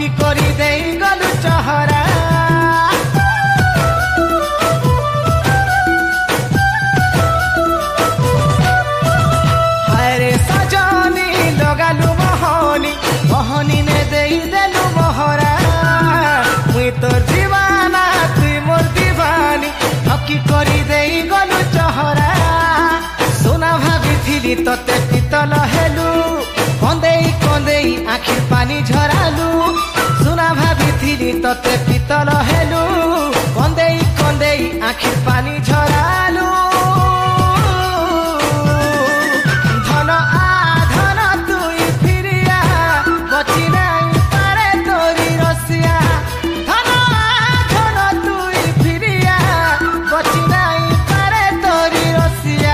हकी करी दे गलु चहरा हरे सजनी लगालु मोहनी मोहनी ने दे देलु मोहरा मुई तोर दीवाना तुई मोर दीवानी हकी करी दे गलु चहरा सोना भाभी तोते पितल हेलु कंदेई कंदेई आखिर पानी झरालु सोना भाभी तोते पितल हेलु कंदेई कंदेई आखिर पानी झरालु धन आ धन तुई फिरिया बची नहीं पारे तोरी रसिया धन आ धन तुई फिरिया बची नहीं पारे तोरी रसिया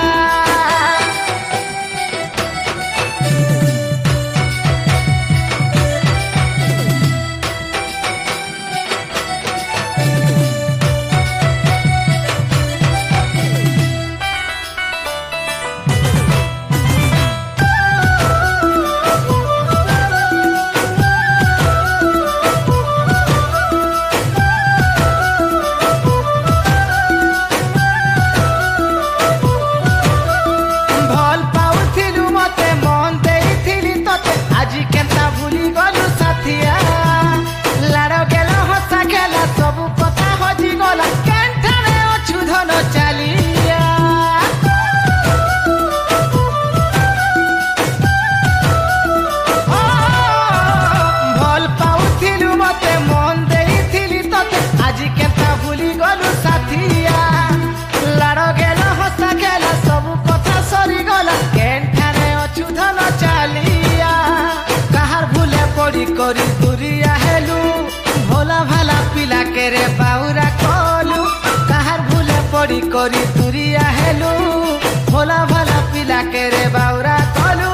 करी दुरिया हेलु भोला भाला पिला के रे बाउरा कलु कहार भूले पड़ी करी दुरिया हेलु भोला भाला पिला के रे बाउरा कलु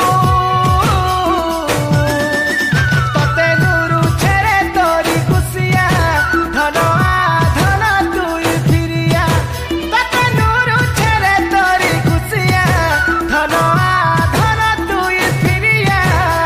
तोते नूरू छेरे तोरी कुसिया धन आ धन तुई फिरिया तोते नूरू छेरे तोरी कुसिया धन आ धन तुई फिरिया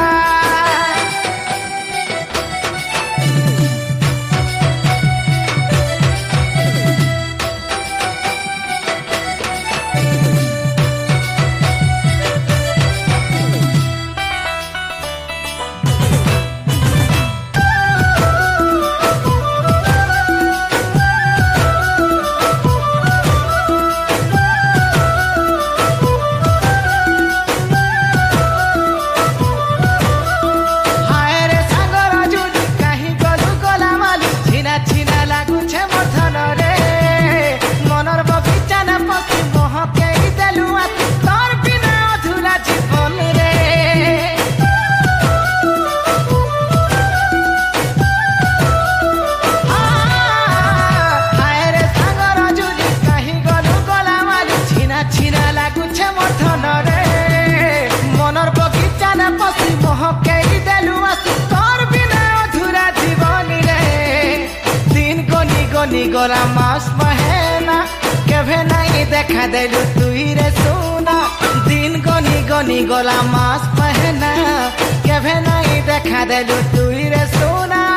गला मास महेना केभे नहीं देखा देलु तुई रे सोना दिन गनी गनी गला मास महेना केभे नहीं देखा देलु तुई रे सोना।